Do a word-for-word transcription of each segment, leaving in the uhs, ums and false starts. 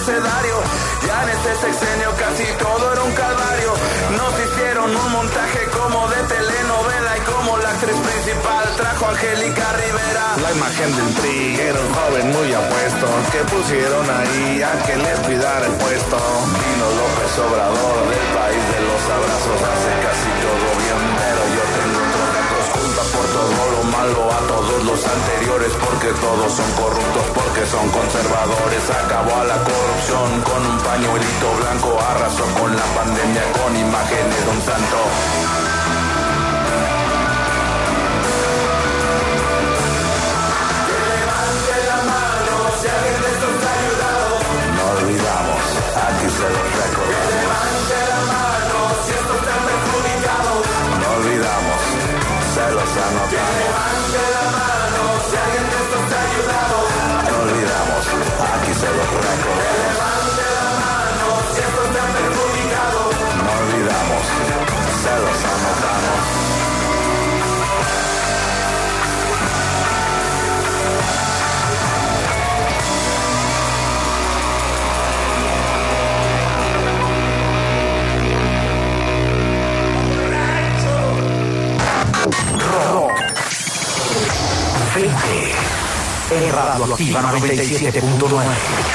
abecedario. Ya en este sexenio casi todo era un calvario. Nos hicieron un montaje como de telenovela y como la actriz principal trajo a Angélica Rivera. La imagen del P R I era un joven muy apuesto que pusieron ahí a que les cuidara el puesto. Vino López Obrador del país de los abrazos, hace casi todo bien, pero yo tengo otros datos. Junta por todo lo malo a todos los anteriores, porque todos son corruptos, porque son conservadores. Acabó a la corrupción con un pañuelito blanco, arrasó con la pandemia con imágenes de un santo. Aquí se los recordamos. Que levante la mano si esto está perjudicado. No olvidamos, se los anotamos. Que levante la mano si alguien de esto está ayudado. No olvidamos, aquí se los recordamos. Que levante la mano si esto está perjudicado. No olvidamos, se los anotamos. En Radioactiva noventa y siete punto nueve.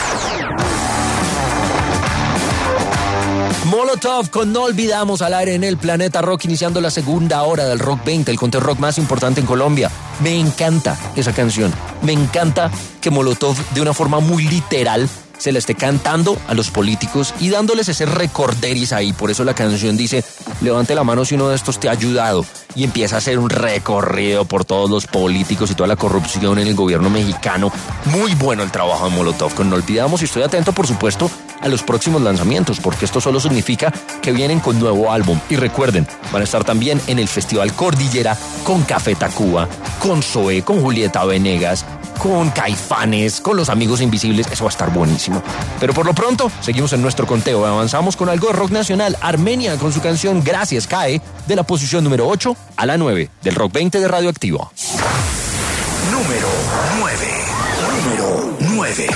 Molotov con No Olvidamos al aire en el Planeta Rock, iniciando la segunda hora del Rock veinte, el conteo rock más importante en Colombia. Me encanta esa canción. Me encanta que Molotov, de una forma muy literal, se la esté cantando a los políticos y dándoles ese recorderis ahí. Por eso la canción dice: levante la mano si uno de estos te ha ayudado. Y empieza a hacer un recorrido por todos los políticos y toda la corrupción en el gobierno mexicano. Muy bueno el trabajo de Molotov con No Olvidamos, y estoy atento, por supuesto, a los próximos lanzamientos, porque esto solo significa que vienen con nuevo álbum. Y recuerden, van a estar también en el Festival Cordillera con Café Tacuba, con Zoé, con Julieta Venegas, con Caifanes, con Los Amigos Invisibles. Eso va a estar buenísimo. Pero por lo pronto, seguimos en nuestro conteo. Avanzamos con algo de rock nacional. Armenia con su canción Gracias cae de la posición número ocho a la nueve del Rock veinte de Radioactiva. Número nueve. Número nueve.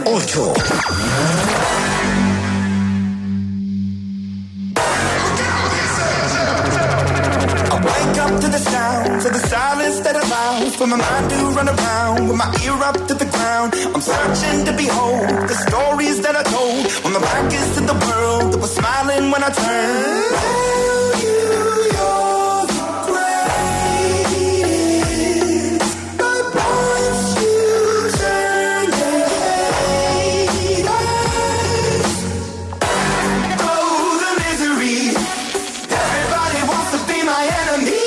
ocho. Wake up to the sounds of the silence that allows for my mind to run around with my ear up to the ground. I'm searching to behold the stories that I told when my back is to the world that was smiling when I turned. Tell you you're the greatest, but once you turn your head, oh, the misery. Everybody wants to be my enemy.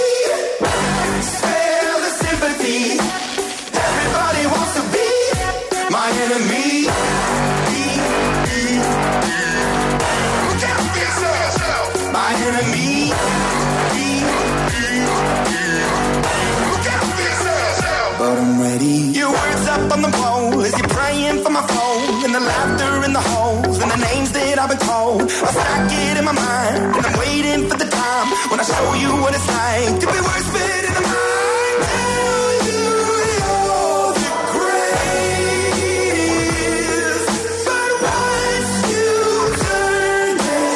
Spare the sympathy. Everybody wants to be my enemy. Look out for yourself. My enemy. Look out for yourself. But I'm ready. Your words up on the pole as you're praying for my phone, and the laughter in the holes and the names that I've been told. I stack it in my mind and I'm waiting for the time when I show you what it's like to be worse fit in the mind. Tell you you're the greatest, but once you turn your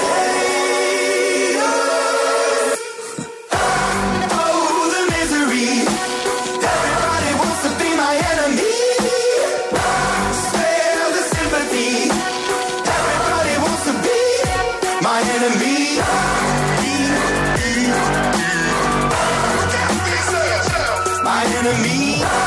head, oh, the misery. Everybody wants to be my enemy. Spare the sympathy. Everybody wants to be my enemy. My enemy.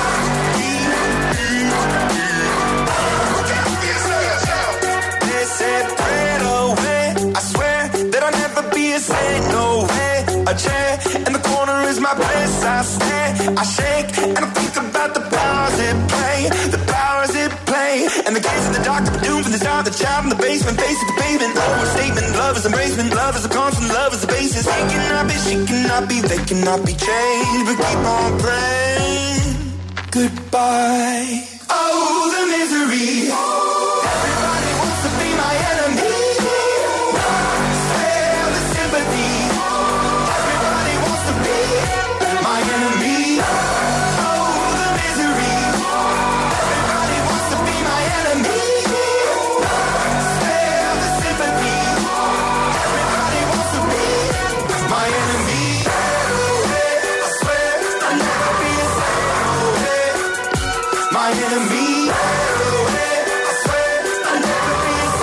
They said pray away. I swear that I'll never be a saint. No way. A chair in the corner is my place. I stare, I shake, and I think about the powers it play. The powers it play. And the gaze of the dark are doomed from the start. The child in the basement, face at the pavement. Overstatement, love is embracement. Love is a constant, love is the basis. He cannot be, she cannot be, they cannot be changed. But keep on praying. Goodbye. Oh, the misery. Everybody wants to be my enemy. Spare the sympathy. Everybody wants to be my enemy. Oh, the misery. Everybody wants to be my enemy. Spare the sympathy. Everybody wants to be my enemy. I swear I'll never be a saint. My enemy. I swear I'll never be a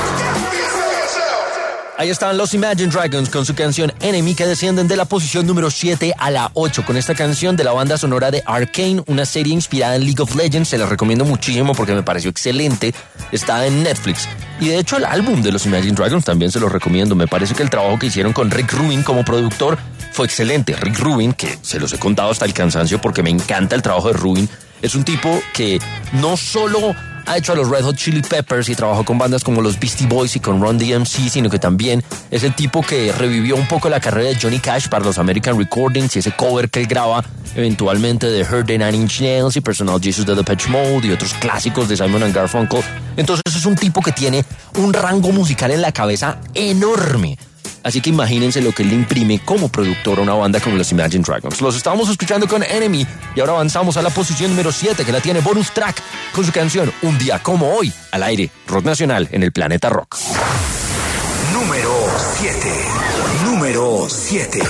saint. Ahí están los Imagine Dragons con su canción Enemy, que descienden de la posición número siete a la ocho con esta canción de la banda sonora de Arcane, una serie inspirada en League of Legends. Se la recomiendo muchísimo porque me pareció excelente. Está en Netflix. Y de hecho el álbum de los Imagine Dragons también se lo recomiendo. Me parece que el trabajo que hicieron con Rick Rubin como productor fue excelente. Rick Rubin, que se los he contado hasta el cansancio porque me encanta el trabajo de Rubin, es un tipo que no solo ha hecho a los Red Hot Chili Peppers y trabajó con bandas como los Beastie Boys y con Run D M C, sino que también es el tipo que revivió un poco la carrera de Johnny Cash para los American Recordings y ese cover que él graba eventualmente de Hurt de Nine Inch Nails y Personal Jesus de Depeche Mode y otros clásicos de Simon and Garfunkel. Entonces es un tipo que tiene un rango musical en la cabeza enorme. Así que imagínense lo que él le imprime como productor a una banda como los Imagine Dragons. Los estábamos escuchando con Enemy y ahora avanzamos a la posición número siete, que la tiene Bonus Track con su canción Un día como hoy, al aire, Rock Nacional en el Planeta Rock. Número siete. Número siete.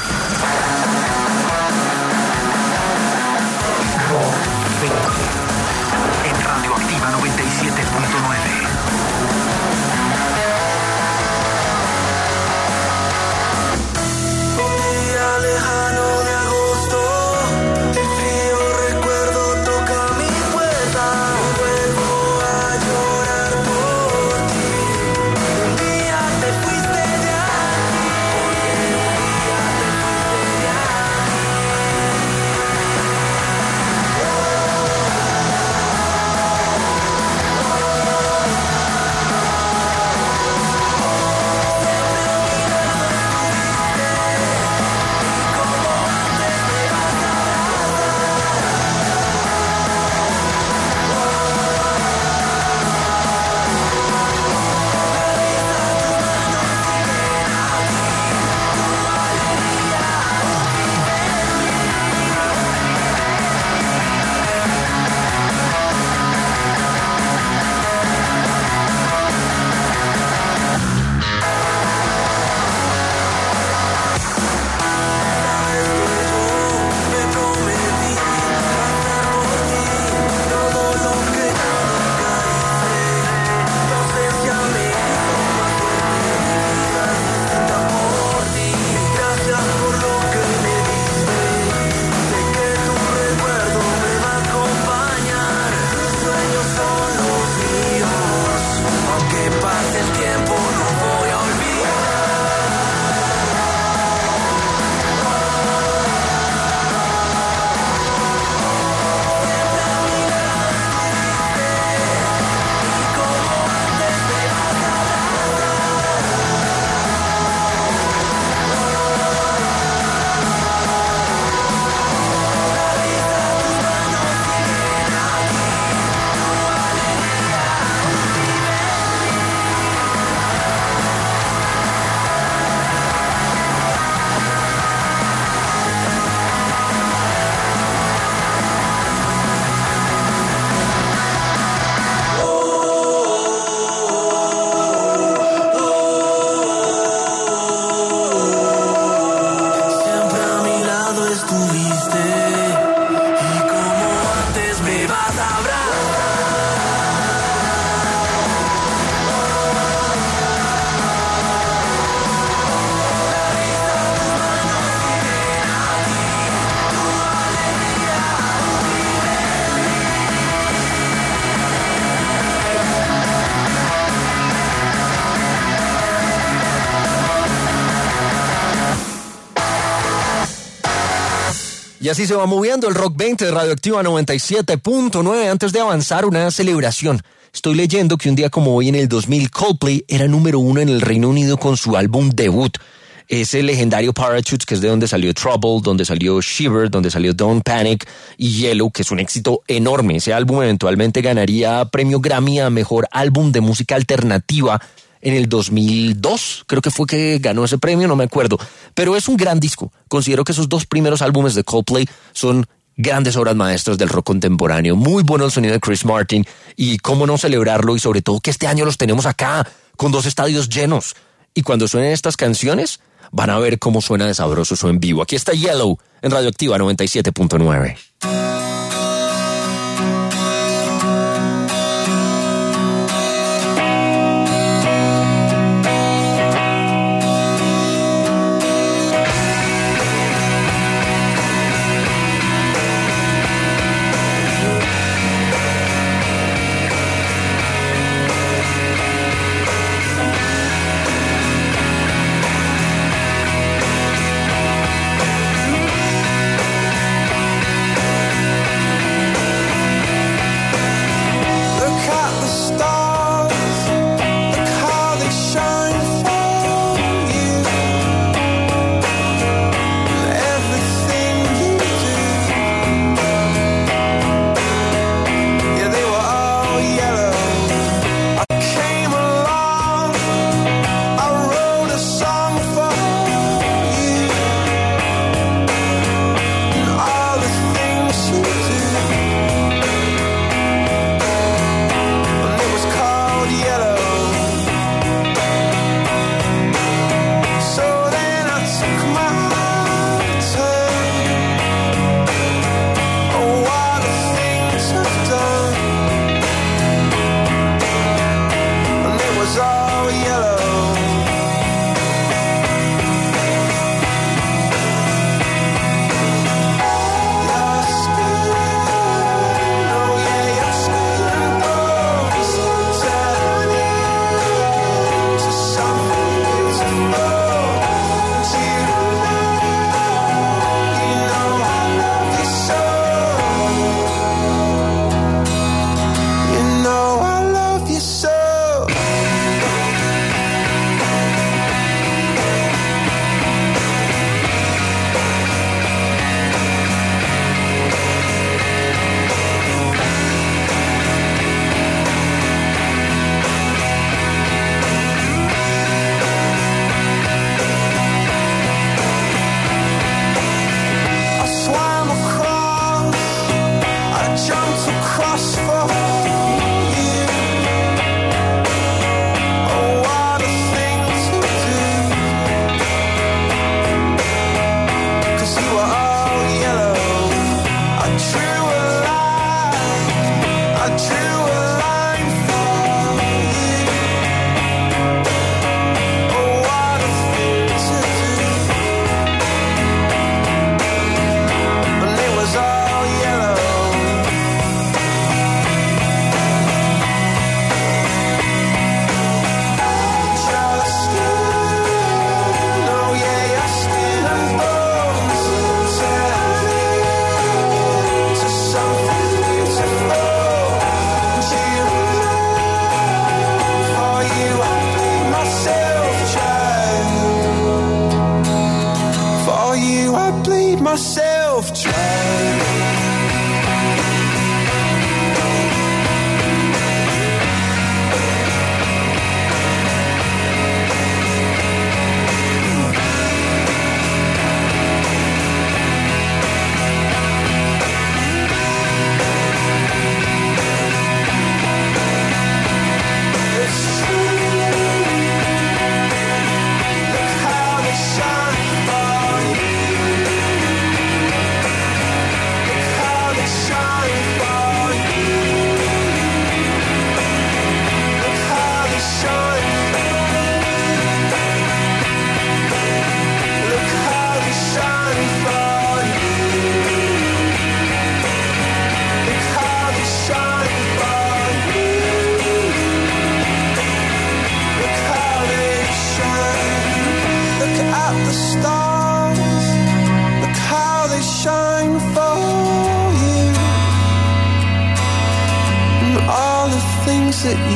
En Radioactiva noventa y siete punto nueve. Lejano de agosto, el frío recuerdo toca mi puerta. Vuelvo a llorar por ti. Un día te fuiste de aquí, porque un día te fuiste Y así se va moviendo el Rock veinte de Radioactiva noventa y siete punto nueve. Antes de avanzar, una celebración. Estoy leyendo que un día como hoy en el dos mil Coldplay era número uno en el Reino Unido con su álbum debut. Ese legendario Parachutes, que es de donde salió Trouble, donde salió Shiver, donde salió Don't Panic y Yellow, que es un éxito enorme. Ese álbum eventualmente ganaría premio Grammy a Mejor Álbum de Música Alternativa en el dos mil dos, creo que fue que ganó ese premio, no me acuerdo. Pero es un gran disco. Considero que esos dos primeros álbumes de Coldplay son grandes obras maestras del rock contemporáneo. Muy bueno el sonido de Chris Martin y cómo no celebrarlo, y sobre todo que este año los tenemos acá con dos estadios llenos. Y cuando suenen estas canciones, van a ver cómo suena de sabroso eso en vivo. Aquí está Yellow en Radioactiva noventa y siete punto nueve.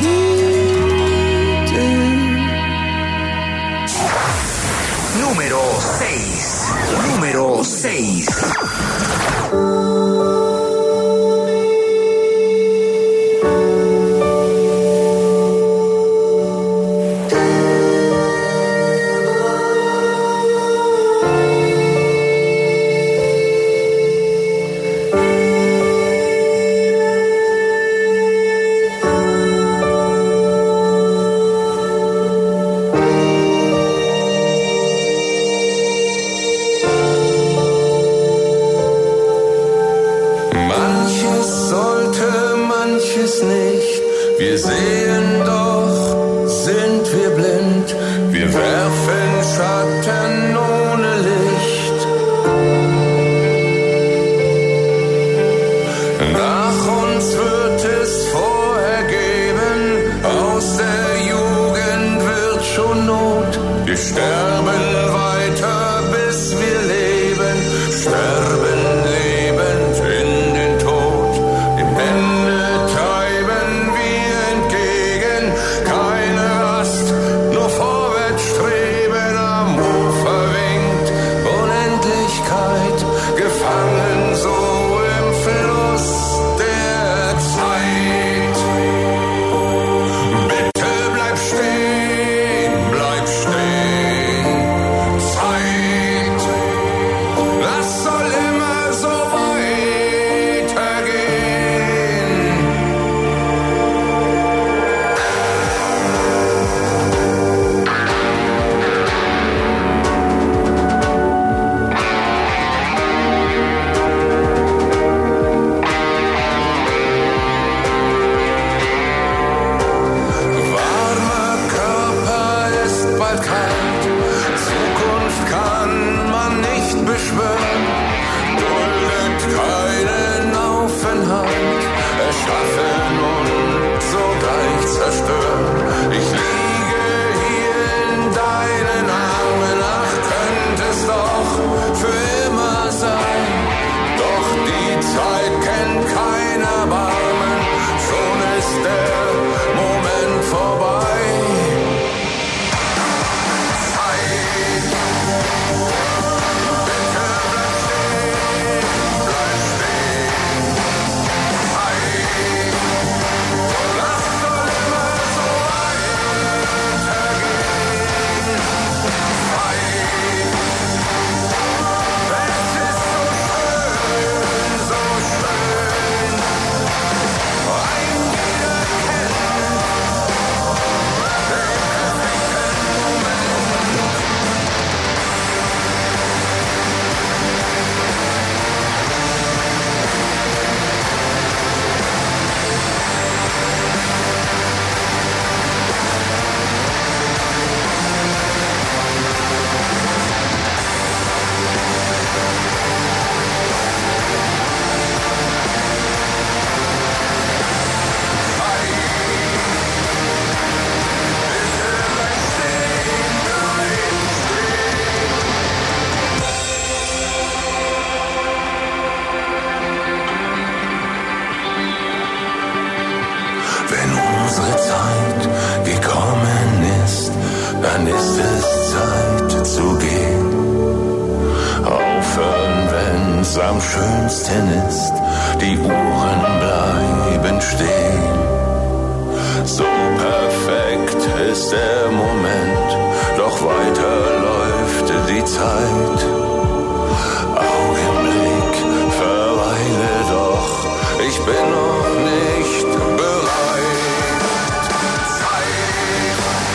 Número seis. Número seis. Am schönsten ist, die Uhren bleiben stehen. So perfekt ist der Moment, doch weiter läuft die Zeit. Augenblick, verweile doch, ich bin noch nicht bereit. Zeit,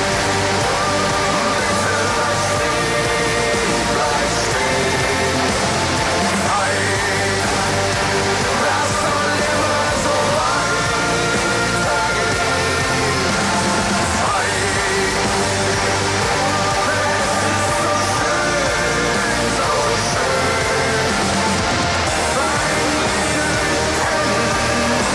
bitte bleib stehen, bleib stehen. Das soll immer so weitergehen. Zeit, es ist so schön, so schön. Sein Leben kennen.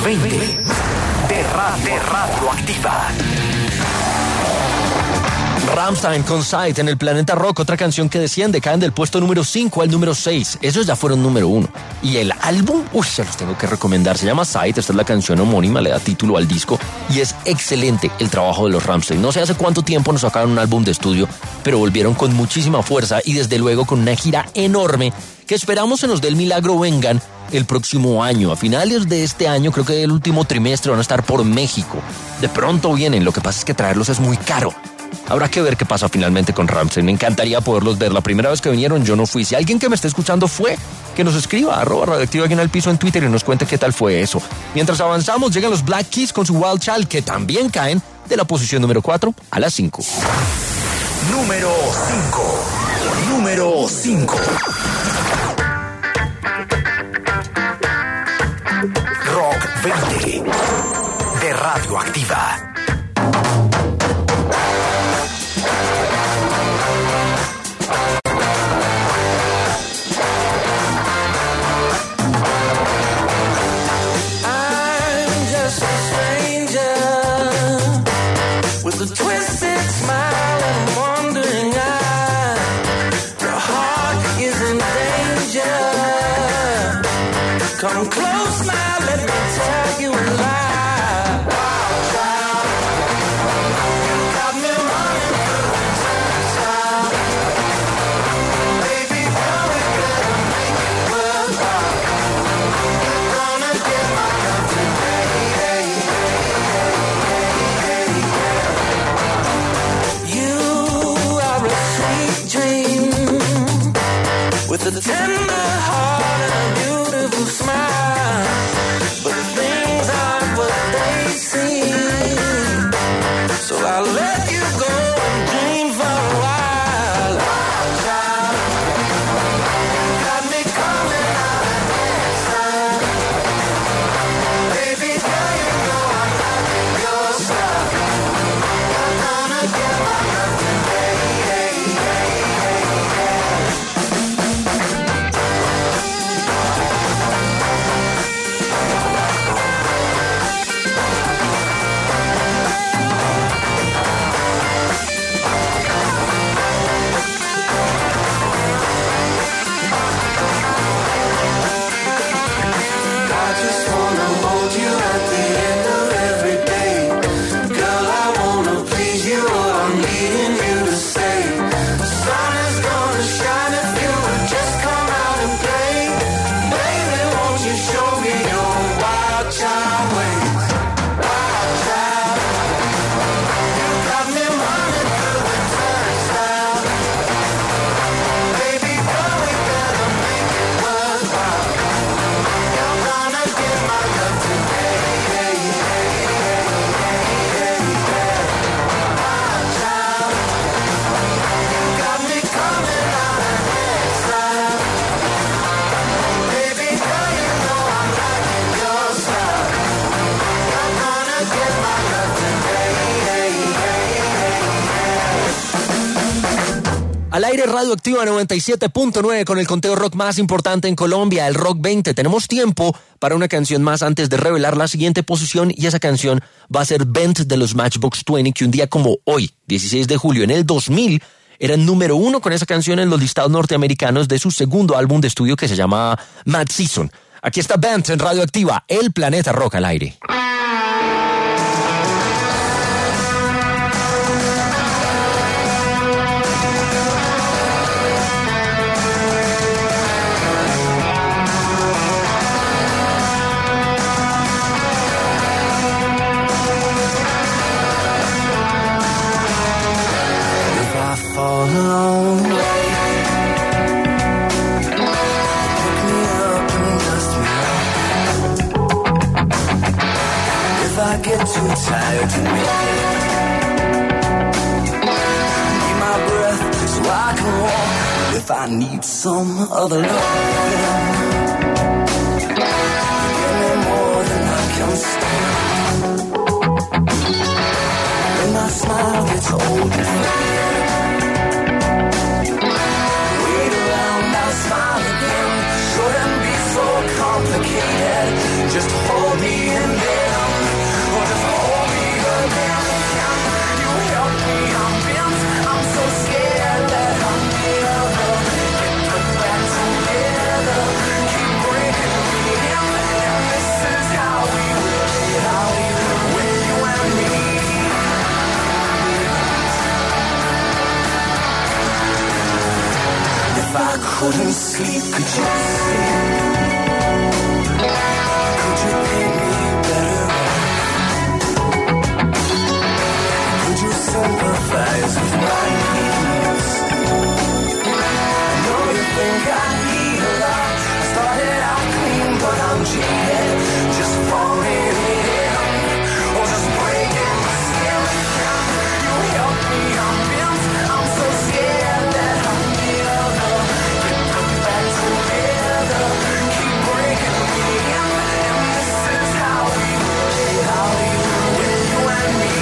veinte de Radio, Radioactiva. Rammstein con Sight en el Planeta Rock, otra canción que desciende, caen del puesto número cinco al número seis. Esos ya fueron número uno. Y el álbum, uy, se los tengo que recomendar. Se llama Sight, esta es la canción homónima, le da título al disco y es excelente el trabajo de los Rammstein. No sé hace cuánto tiempo nos sacaron un álbum de estudio, pero volvieron con muchísima fuerza y desde luego con una gira enorme que esperamos se nos dé el milagro vengan el próximo año. A finales de este año, creo que el último trimestre, van a estar por México. De pronto vienen, lo que pasa es que traerlos es muy caro. Habrá que ver qué pasa finalmente con Rammstein. Me encantaría poderlos ver. La primera vez que vinieron yo no fui. Si alguien que me esté escuchando fue, que nos escriba, arroba radioactiva aquí en el piso en Twitter y nos cuente qué tal fue eso. Mientras avanzamos, llegan los Black Keys con su Wild Child, que también caen de la posición número cuatro a la cinco. Número cinco. Número cinco. Rock veinte de Radioactiva. A twisted smile and wandering eye. Your heart is in danger. Come close now, let me tell you a lie. Wild child, you got me running through the turnstile. Baby girl, we better make it worthwhile. You're gonna get my love today. With a tender heart and a beautiful smile, but things aren't what they seem. So I'll let you go and dream for a while. Wild child, you got me coming out of hand. Baby girl, you know I'm liking your style. You're gonna get my love today. Al aire Radioactiva noventa y siete punto nueve con el conteo rock más importante en Colombia, el Rock veinte. Tenemos tiempo para una canción más antes de revelar la siguiente posición y esa canción va a ser Bent de los Matchbox veinte, que un día como hoy, dieciséis de julio en el dos mil, eran número uno con esa canción en los listados norteamericanos de su segundo álbum de estudio que se llama Mad Season. Aquí está Bent en Radioactiva, el planeta rock al aire. Get too tired to make it. Need my breath so I can walk. If I need some other love, give me more than I can stand. When my smile gets old and faded, wait around, I'll smile again. Shouldn't be so complicated. Just hold me in. couldn't sleep, could you sleep? Could you pay me better? Could you sympathize with my needs? I know you think I need a lot. I started out clean, but I'm jaded. Just falling in, or just breaking my skin. You help me, I'm bent. I'm so scared that I'm never get put back together. Keep breaking me in, and this is how we play, how we with you and me.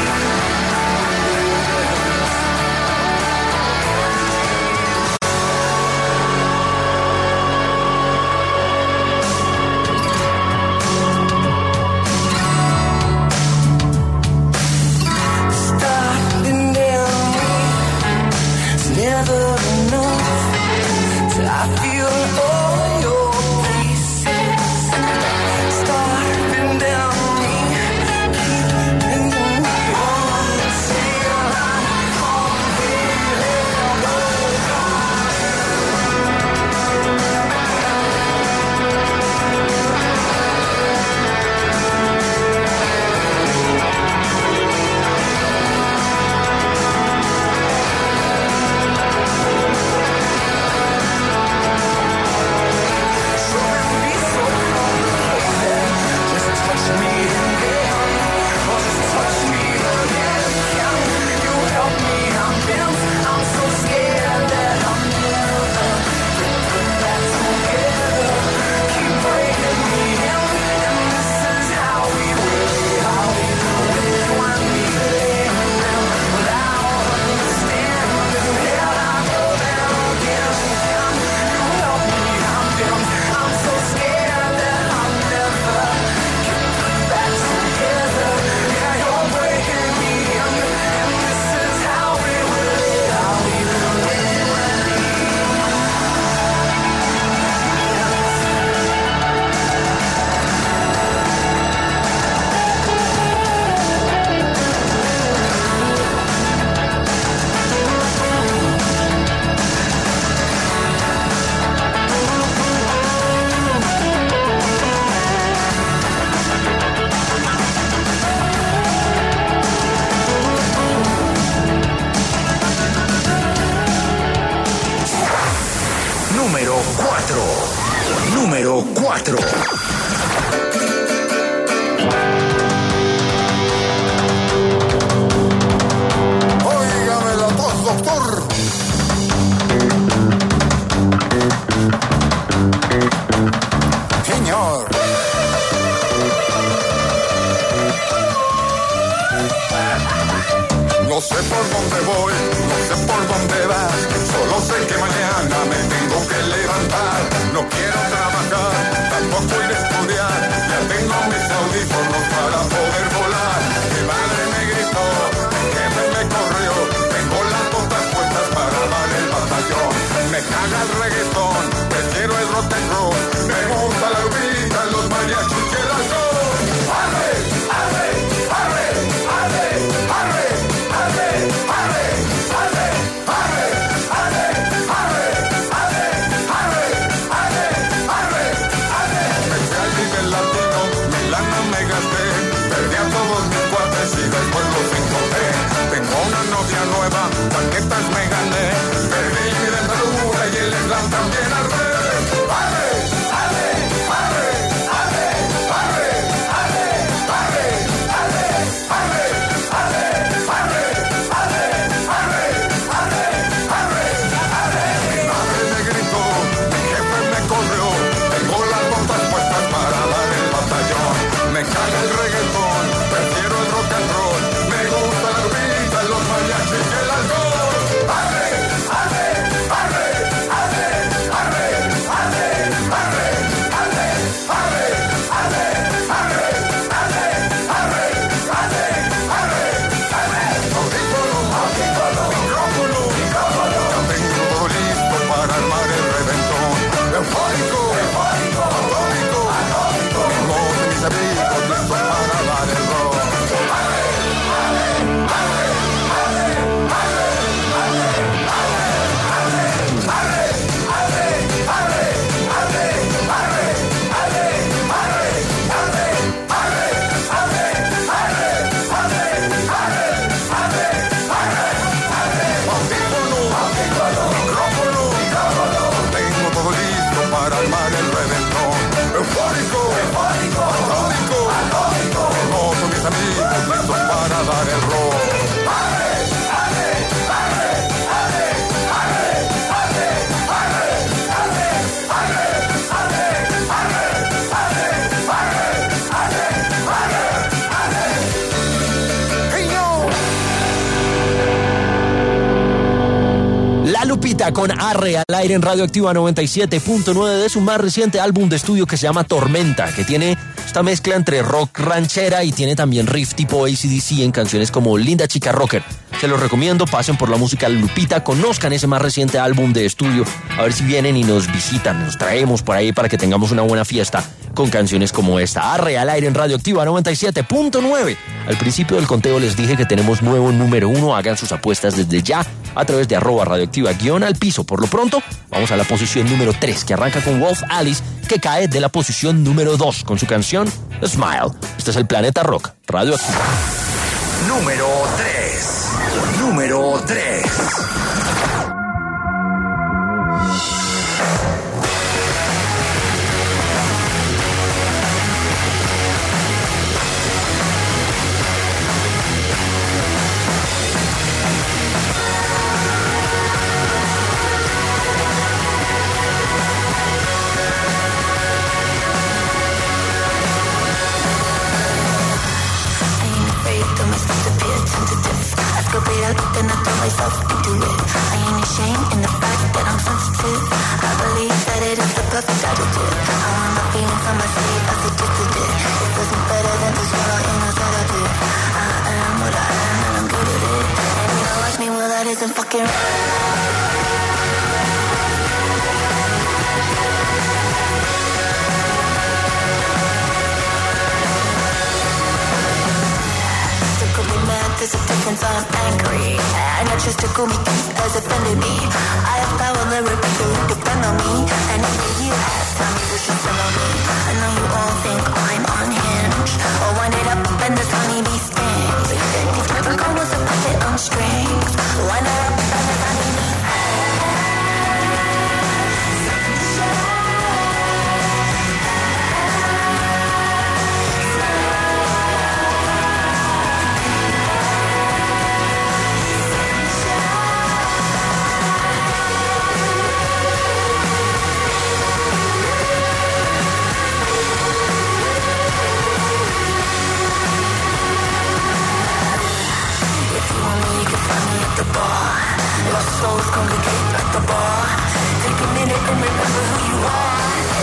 Starting down me is never enough till I feel all your pieces. Starting down me, keeping me on until I'm completely Número cuatro. Número cuatro. Óigame la tos, doctor. Señor. No sé por dónde voy, no sé por dónde vas, solo sé que mañana me tengo que levantar. No quiero trabajar, tampoco ir a estudiar, ya tengo mis audífonos para poder volar. Mi madre me gritó, mi jefe me corrió, tengo las botas puestas para dar el batallón. Me caga el reggaetón, prefiero el rock and roll, me gusta la vida, los mariachis que las son. ¡Arre, arre, arre, arre, arre! Nueva, paquetas me gané, perdí mi dentadura y el slam también. Shakira con Arre al aire en Radioactiva noventa y siete punto nueve de su más reciente álbum de estudio que se llama Tormenta, que tiene esta mezcla entre rock ranchera y tiene también riff tipo A C D C en canciones como Linda Chica Rocker. Se los recomiendo, pasen por la música Lupita, conozcan ese más reciente álbum de estudio, a ver si vienen y nos visitan, nos traemos por ahí para que tengamos una buena fiesta con canciones como esta. Arre al aire en Radioactiva noventa y siete punto nueve. Al principio del conteo les dije que tenemos nuevo número uno, hagan sus apuestas desde ya a través de arroba radioactiva guión al piso. Por lo pronto, vamos a la posición número tres, que arranca con Wolf Alice, que cae de la posición número dos con su canción Smile. Este es el Planeta Rock, Radioactiva. Número tres. Número tres. Then I throw myself into it. I ain't ashamed in the fact that I'm sensitive. I believe that it is the perfect adjective. I want my feelings on my sleeve, I suggested it. It wasn't better than to swallow in a sedative. I am what I am and I'm good at it. And you don't like me, well that isn't fucking right. There's a difference, I'm angry. And I just to call me has offended me. I have power, there are people who depend on me. And only you have time to just on me. I know you all think I'm unhinged. I'll wind it up and this honeybee stings. If Capricorn was a puppet on strings, wind it up and this honeybee the bar. Lost souls congregate at the bar. Take a minute and remember who you are.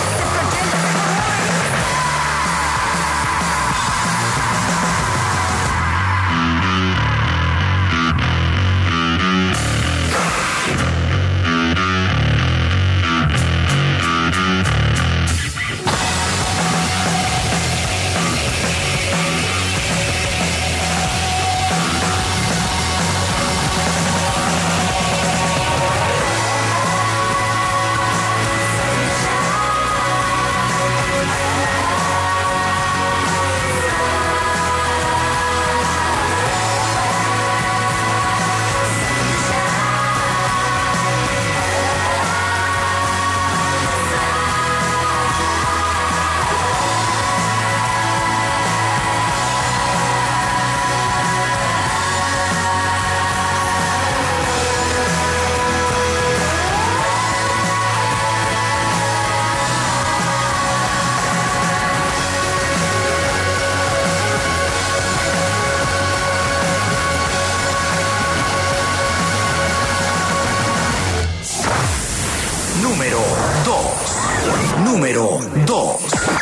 Número dos.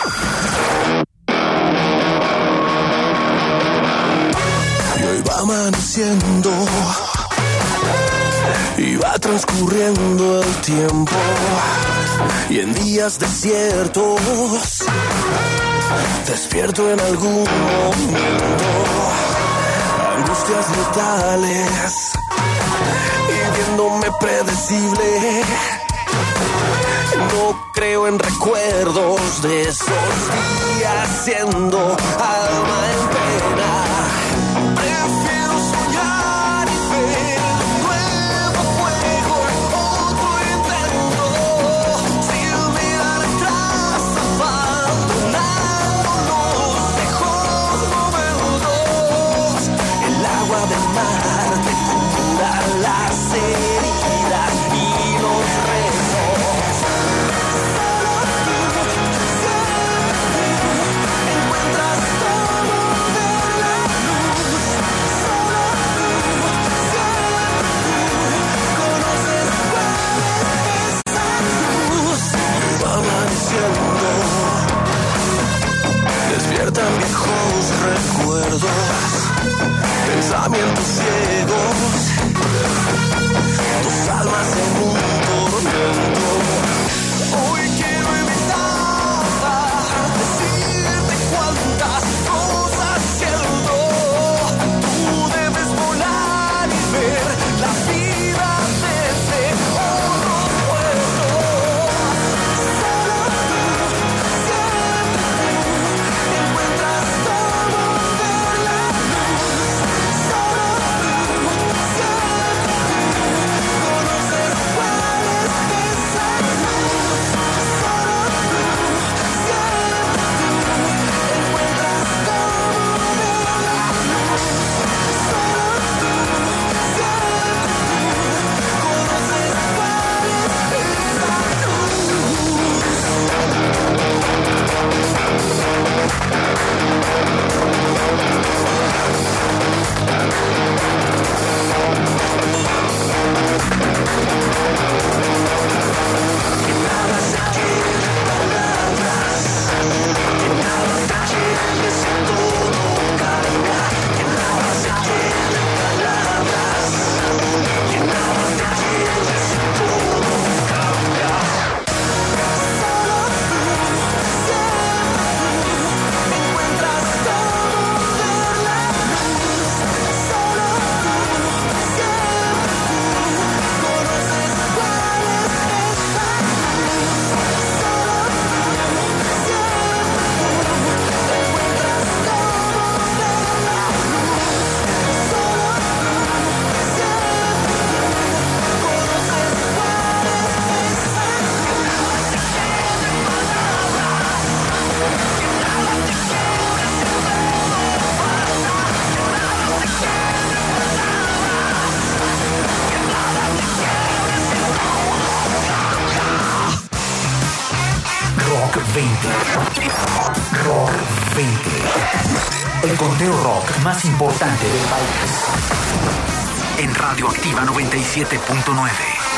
Y hoy va amaneciendo y va transcurriendo el tiempo, y en días desiertos despierto en algún momento, angustias letales y viéndome predecible. No creo en recuerdos de esos días siendo alma en pena. Prefiero soñar y ver un nuevo fuego, otro intento, sin mirar atrás, abandonándonos lejos momentos. El agua del mar te cura las heridas y los rezos. Encuentras todo veinte. Rock veinte. El conteo rock más importante del país. En Radioactiva noventa y siete punto nueve.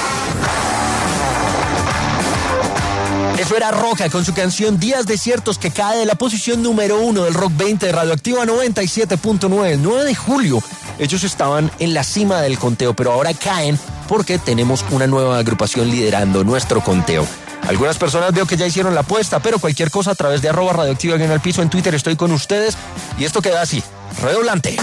Eso era Roca con su canción Días Desiertos, que cae de la posición número uno del Rock veinte de Radioactiva noventa y siete punto nueve. El nueve de julio ellos estaban en la cima del conteo, pero ahora caen porque tenemos una nueva agrupación liderando nuestro conteo. Algunas personas veo que ya hicieron la apuesta, pero cualquier cosa a través de arroba radioactiva en el piso en Twitter, estoy con ustedes. Y esto queda así, redoblante.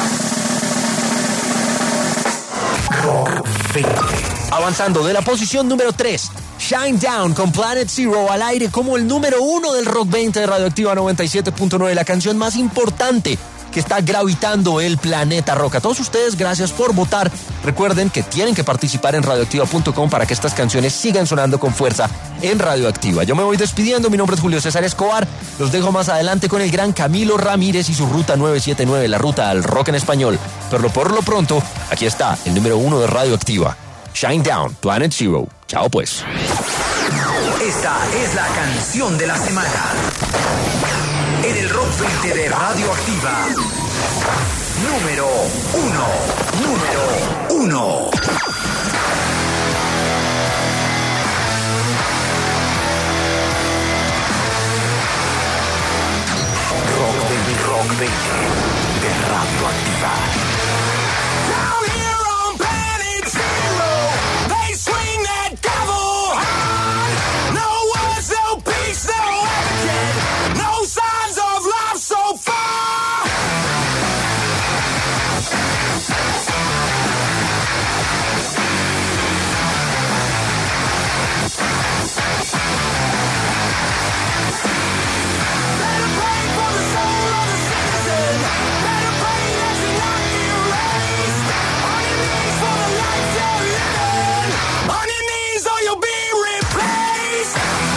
Rock veinte. Avanzando de la posición número tres, Shine Down con Planet Zero al aire como el número uno del Rock veinte de Radioactiva noventa y siete punto nueve, la canción más importante que está gravitando el planeta rock. A todos ustedes, gracias por votar. Recuerden que tienen que participar en radioactiva punto com para que estas canciones sigan sonando con fuerza en Radioactiva. Yo me voy despidiendo, mi nombre es Julio César Escobar. Los dejo más adelante con el gran Camilo Ramírez y su Ruta nueve siete nueve, la ruta al rock en español. Pero por lo pronto, aquí está el número uno de Radioactiva. Shine Down, Planet Zero. Chao pues. Esta es la canción de la semana. En el Rock veinte de Radioactiva. Número uno. Número uno. Rock veinte, Rock veinte de Radioactiva. Down here on Planet Zero, they swing that gavel hard. No words, no peace, no advocate, no signs of life so far. Better pray for the soul of the citizen. Better pray that you're not erased. On your knees for the life you're living. On your knees or you'll be replaced.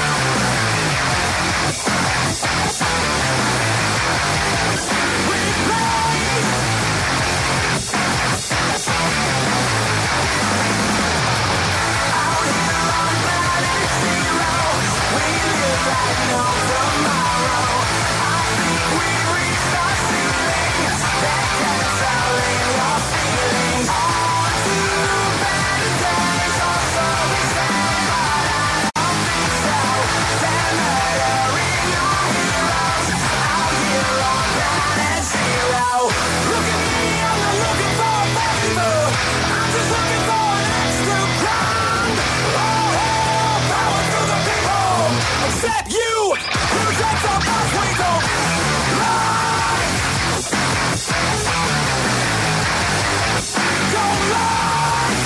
Except you, who takes our bus, we don't lie. Don't lie.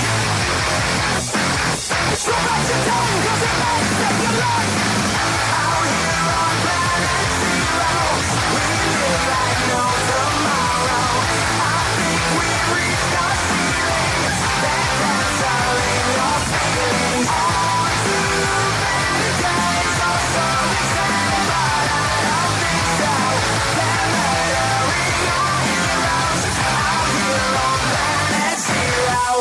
So bite your tongue, cause it might save your life. Out here on Planet Zero, we live like no tomorrow. I think we've reached our ceiling. That canceling your feelings. On to better days, or so they say, but I don't think so. They're murdering our heroes. Out here on Planet Zero.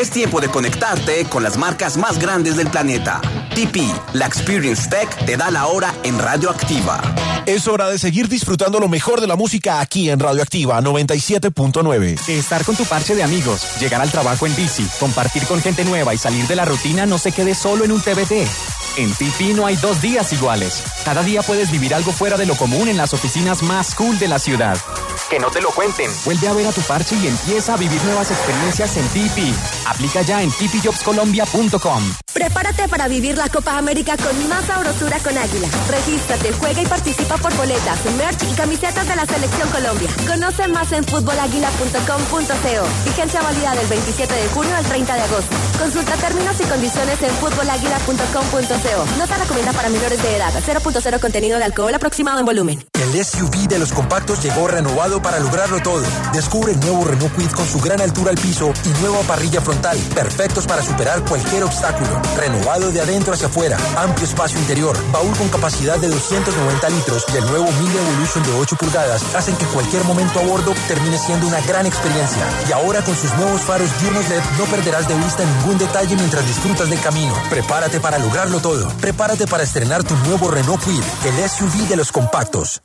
Es tiempo de conectarte con las marcas más grandes del planeta. T P, la Experience Tech, te da la hora en Radioactiva. Es hora de seguir disfrutando lo mejor de la música aquí en Radioactiva noventa y siete punto nueve. Estar con tu parche de amigos, llegar al trabajo en bici, compartir con gente nueva y salir de la rutina no se quede solo en un T B T. En T P no hay dos días iguales. Cada día puedes vivir algo fuera de lo común en las oficinas más cool de la ciudad. Que no te lo cuenten. Vuelve a ver a tu parche y empieza a vivir nuevas experiencias en T P. Aplica ya en t p jobs colombia punto com. Prepárate para vivir la Copa América con más sabrosura con Águila. Regístrate, juega y participa por boletas, merch y camisetas de la Selección Colombia. Conoce más en fútbol águila punto com punto co. Vigencia válida del veintisiete de junio al treinta de agosto. Consulta términos y condiciones en fútbol águila punto com punto co. No se recomienda para menores de edad. cero punto cero contenido de alcohol aproximado en volumen. El S U V de los compactos llegó renovado para lograrlo todo. Descubre el nuevo Renault Kwid con su gran altura al piso y nueva parrilla frontal, perfectos para superar cualquier obstáculo. Renovado de adentro hacia afuera, amplio espacio interior, baúl con capacidad de doscientos noventa litros y el nuevo Mille Evolution de ocho pulgadas hacen que cualquier momento a bordo termine siendo una gran experiencia. Y ahora con sus nuevos faros diurnos L E D no perderás de vista ningún detalle mientras disfrutas del camino. Prepárate para lograrlo todo. Prepárate para estrenar tu nuevo Renault Kwid, el S U V de los compactos.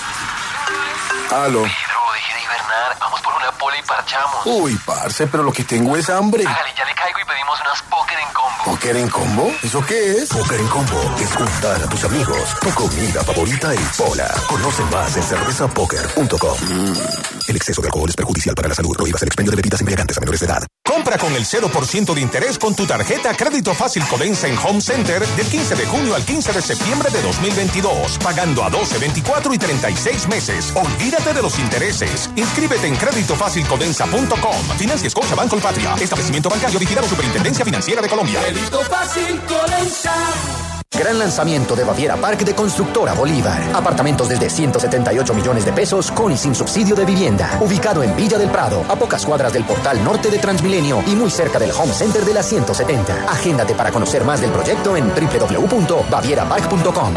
Aló. Pedro, deje de hibernar. Vamos por una pola y parchamos. Uy, parce, pero lo que tengo es hambre. Hágale, ya le caigo y pedimos unas póker en combo. ¿Póker en combo? ¿Eso qué es? Póker en combo es juntar a tus amigos tu comida favorita en Pola. Conoce más en cerveza póker punto com. Mm. El exceso de alcohol es perjudicial para la salud. Prohíbas el expendio de bebidas embriagantes a menores de edad. Compra con el cero por ciento de interés con tu tarjeta Crédito Fácil Codensa en Home Center del quince de junio al quince de septiembre de dos mil veintidós, pagando a doce, veinticuatro y treinta y seis meses. Olvídate de los intereses. Inscríbete en crédito fácil codensa punto com. Financia Scotiabank Colpatria. Establecimiento bancario vigilado Superintendencia Financiera de Colombia. Crédito Fácil Codensa. Gran lanzamiento de Baviera Park de Constructora Bolívar. Apartamentos desde ciento setenta y ocho millones de pesos con y sin subsidio de vivienda. Ubicado en Villa del Prado, a pocas cuadras del portal norte de Transmilenio y muy cerca del Home Center de la ciento setenta. Agéndate para conocer más del proyecto en doble u doble u doble u punto baviera park punto com.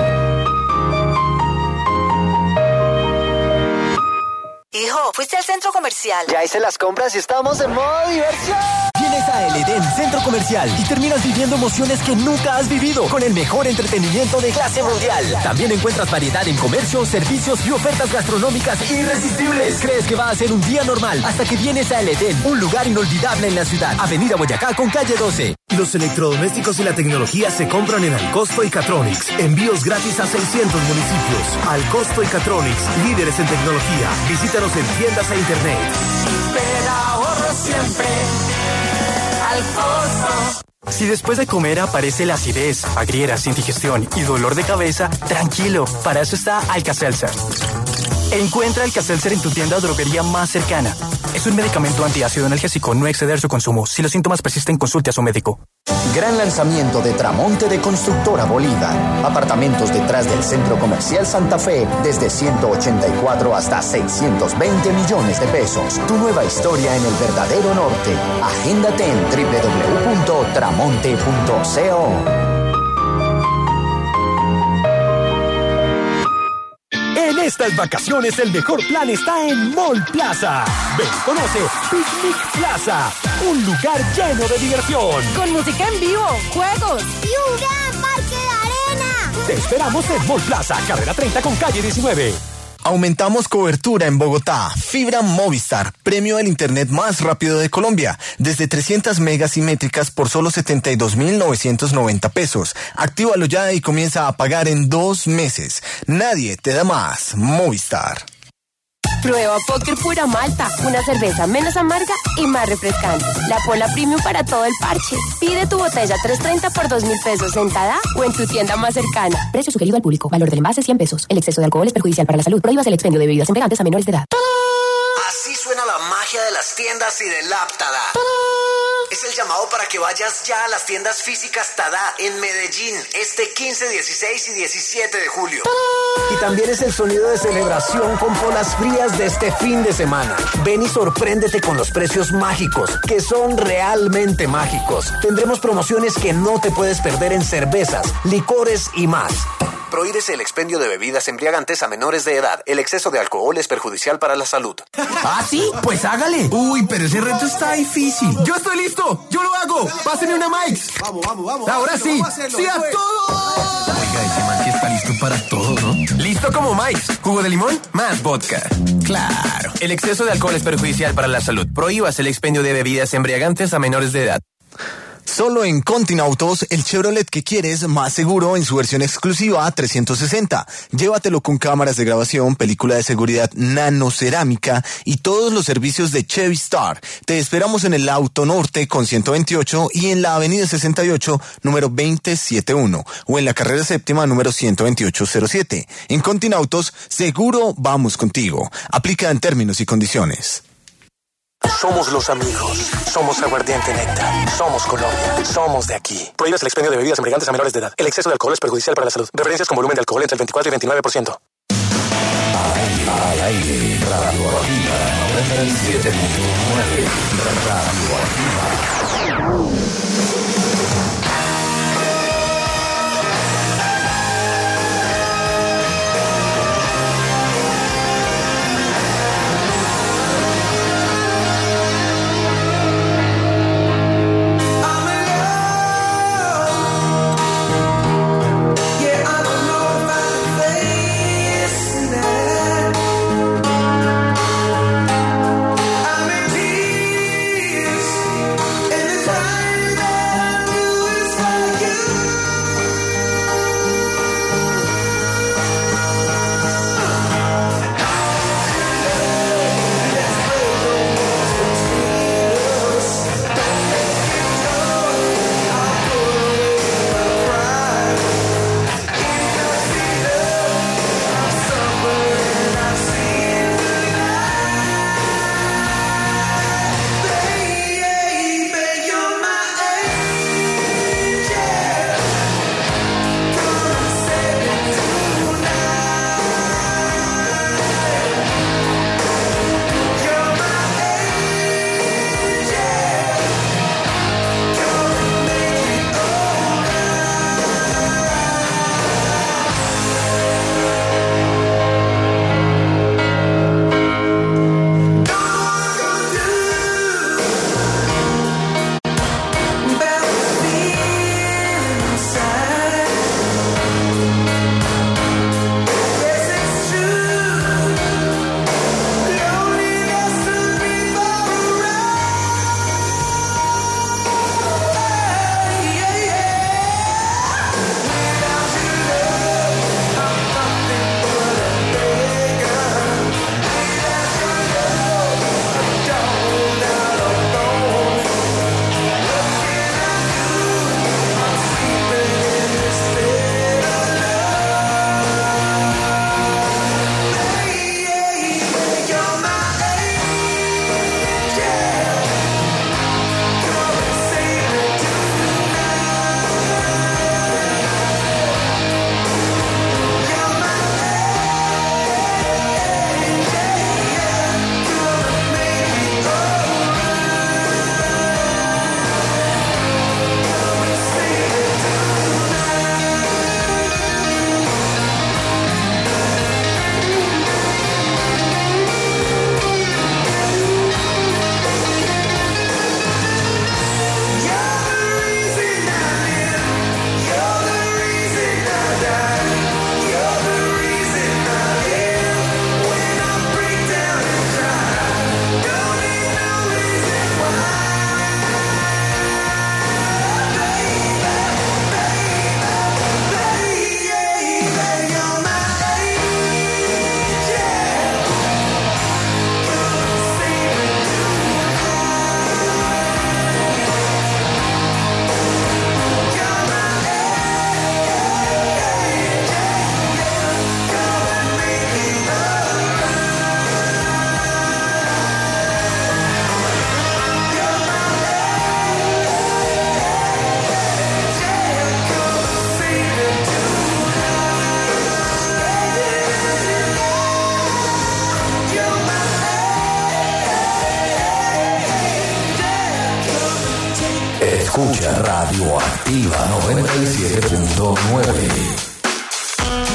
Hijo, ¿fuiste al centro comercial? Ya hice las compras y estamos en modo diversión. Vienes a El Edén Centro Comercial y terminas viviendo emociones que nunca has vivido con el mejor entretenimiento de clase mundial. También encuentras variedad en comercio, servicios y ofertas gastronómicas irresistibles. Crees que va a ser un día normal hasta que vienes a El Edén, un lugar inolvidable en la ciudad. Avenida Boyacá con calle doce. Los electrodomésticos y la tecnología se compran en Alcosto y Catronics. Envíos gratis a seiscientos municipios. Alcosto y Catronics, líderes en tecnología. Visítanos en tiendas e internet. Pero ahorro siempre al costo. Si después de comer aparece la acidez, agrieras, indigestión y dolor de cabeza, tranquilo, para eso está Alka-Seltzer. Encuentra Alka-Seltzer en tu tienda o droguería más cercana. Es un medicamento antiácido analgésico, no exceder su consumo. Si los síntomas persisten, consulte a su médico. Gran lanzamiento de Tramonte de Constructora Bolívar. Apartamentos detrás del Centro Comercial Santa Fe desde ciento ochenta y cuatro hasta seiscientos veinte millones de pesos. Tu nueva historia en el verdadero norte. Agéndate en doble u doble u doble u punto tramonte punto co. En estas vacaciones el mejor plan está en Mall Plaza. Ven, conoce Picnic Plaza, un lugar lleno de diversión. Con música en vivo, juegos y un gran parque de arena. Te esperamos en Mall Plaza, carrera treinta con calle diecinueve. Aumentamos cobertura en Bogotá. Fibra Movistar, premio del internet más rápido de Colombia. Desde trescientas megas simétricas por solo setenta y dos mil novecientos noventa pesos. Actívalo ya y comienza a pagar en dos meses. Nadie te da más. Movistar. Prueba Póker Pura Malta, una cerveza menos amarga y más refrescante. La Pola Premium para todo el parche. Pide tu botella tres treinta por dos mil pesos en Tada o en tu tienda más cercana. Precio sugerido al público. Valor del envase cien pesos. El exceso de alcohol es perjudicial para la salud. Prohíbas el expendio de bebidas embriagantes a menores de edad. Así suena la magia de las tiendas y del app Tada. Es el llamado para que vayas ya a las tiendas físicas Tada en Medellín este quince, dieciséis y diecisiete de julio. Y también es el sonido de celebración con polas frías de este fin de semana. Ven y sorpréndete con los precios mágicos, que son realmente mágicos. Tendremos promociones que no te puedes perder en cervezas, licores y más. Prohíbe el expendio de bebidas embriagantes a menores de edad. El exceso de alcohol es perjudicial para la salud. ¿Ah, sí? Pues hágale. Uy, pero ese reto está difícil. ¡Yo estoy listo! ¡Yo lo hago! ¡Pásenme una Mike's! Vamos, vamos, vamos. Ahora sí. ¡Sí a todo! Oiga, ese man sí está listo para todo, ¿no? Listo como Mike's. Jugo de limón más vodka. Claro. El exceso de alcohol es perjudicial para la salud. Prohíbas el expendio de bebidas embriagantes a menores de edad. Solo en Continautos, el Chevrolet que quieres más seguro en su versión exclusiva trescientos sesenta. Llévatelo con cámaras de grabación, película de seguridad nanocerámica y todos los servicios de Chevy Star. Te esperamos en el Auto Norte con ciento veintiocho y en la Avenida sesenta y ocho, número veinte setenta y uno, o en la Carrera Séptima, número ciento veintiocho cero siete. En Continautos, seguro vamos contigo. Aplica en términos y condiciones. Somos los amigos, somos Aguardiente Néctar, somos Colombia, somos de aquí. Prohíbes el expendio de bebidas embriagantes a menores de edad. El exceso de alcohol es perjudicial para la salud. Referencias con volumen de alcohol entre el veinticuatro y veintinueve por ciento. Al aire, Radio Activa, noventa y siete punto nueve, Radio Activa. Escucha Radio Activa noventa y siete punto nueve.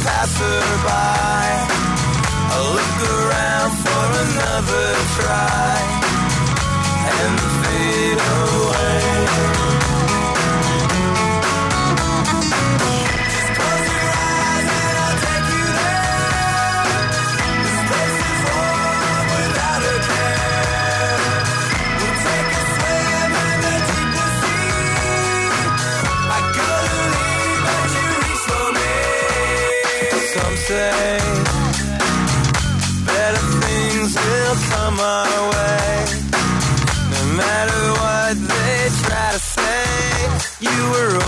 passerby. I look around for another try and fade away. Just close your eyes and I'll take you there. This place is warm without a care. We'll take a swim in the deeper sea. I couldn't leave but you reach for me. Some say better things will come our way. No matter what they try to say, you were